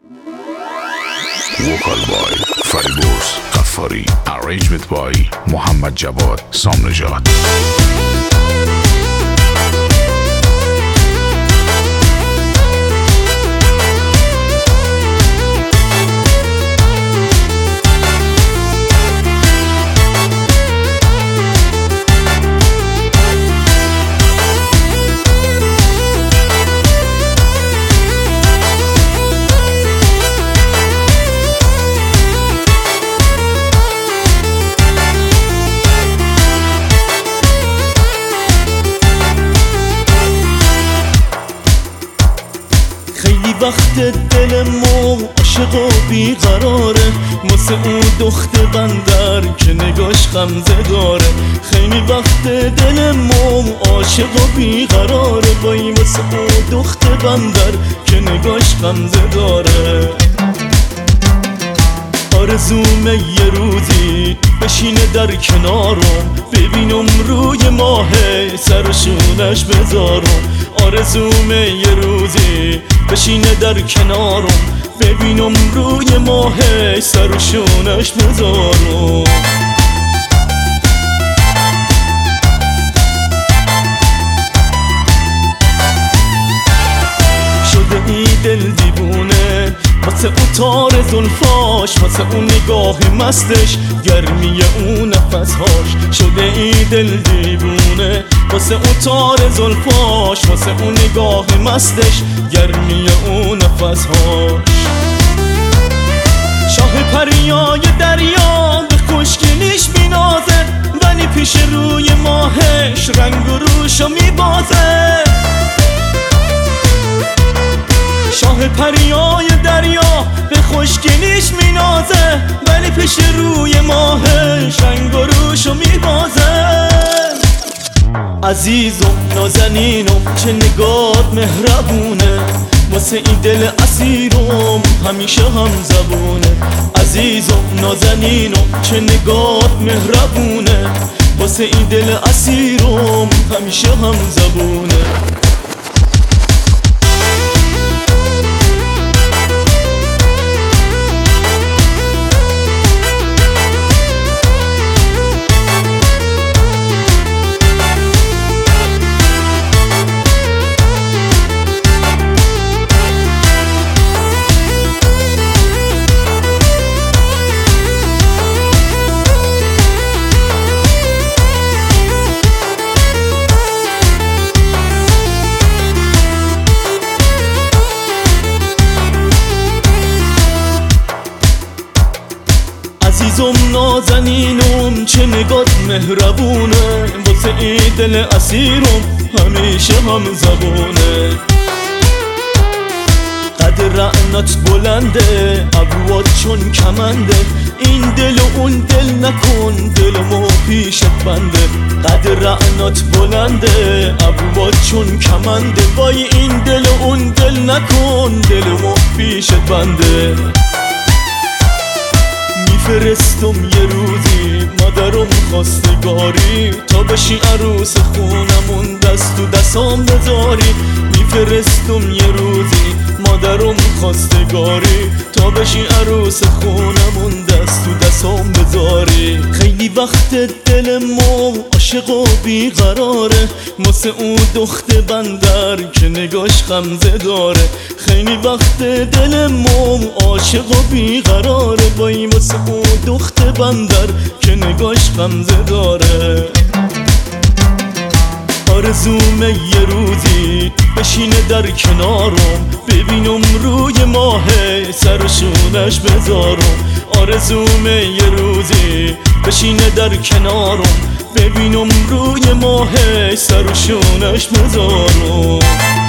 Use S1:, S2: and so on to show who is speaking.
S1: Vocal by Fariboz Ghaffari. Arrangement by Muhammad Jawad Samnejad.
S2: خیلی وقت دلمو عاشق و بیقراره، واسه اون دخت بندر که نگاش غمزه داره. خیلی وقت دلمو عاشق و بیقراره، وای واسه اون دخت بندر که نگاش غمزه داره. آرزومه یه روزی بشینه در کنارم، ببینم روی ماه سر و شونش بذارم. آرزومه یه روزی بشینه در کنارم، ببینم روی ماه سر و شونش بذارم. شده ای دل دیوونه واسه اون تار زلفاش، واسه اون نگاه مستش، گرمی اون نفسهاش. شده ای دل دیوونه واسه اون تار زلفاش، واسه اون نگاه مستش، گرمی اون نفسهاش. شاه پریای دریا به خشکیش مینازه، ولی پیش روی ماهش رنگ و روشو میبازه. شاه پریای دریا به خشکیش مینازه، ولی پیش روی ماهش رنگ و روشو میبازه. عزیزم نازنینم چه نگات مهربونه، واسه این دل اسیرم همیشه هم زبونه. عزیزم نازنینم چه نگات مهربونه، واسه این دل اسیرم همیشه هم زبونه. عزیزم نازنینم چه نگات مهربونه، واسه این دل اسیرم همیشه هم زبونه. قد رعنت بلنده ابروات چون کمنده، این دل و اون دل نکن دلمو پیشت بنده. قد رعنت بلنده ابروات چون کمنده، وای این دل و اون دل نکن دلمو پیشت بنده. میفرستم یه روزی مادرم خواستگاری، تا بشی عروس خونمون دست تو دستام بذاری. میفرستم یه روزی مادرم خواستگاری، تا بشی عروس خونمون دست تو دستام بذاری. خیلی وقت دلمو عاشق و بیقراره، واسه اون دخت بندر که نگاش غمزه داره. خیلی وقت دلمو عاشق و بیقراره، وای واسه اون دخت بندر که نگاش غمزه داره. آرزومه یه روزی بشینه در کنارم، ببینم روی ماه سر و شونش بذارم. آرزومه یه روزی بشینه در کنارم، ببینم روی ماه سر و شونش بذارم.